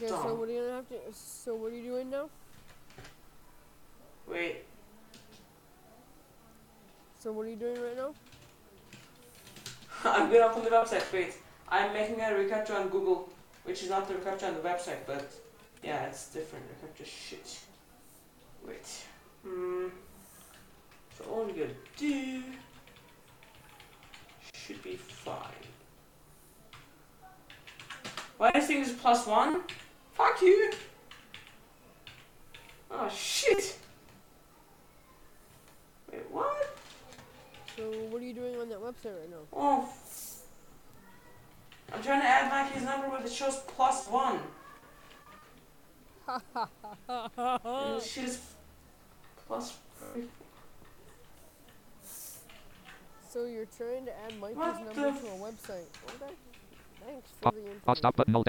Okay, so what are you gonna have to? So what are you doing now? Wait. So what are you doing right now? I'm gonna open the website. Wait. I'm making a reCAPTCHA on Google, which is not the reCAPTCHA on the website, but yeah, it's different. reCAPTCHA shit. Wait. So all you gotta do should be fine. Why this thing is +1? Fuck you! Oh shit! Wait, what? So what are you doing on that website right now? Oh. I'm trying to add Mikey's number, but it shows +1. And this shit is plus. So you're trying to add Mikey's What number the to a website. Okay. Thanks for the Pause stop information. button.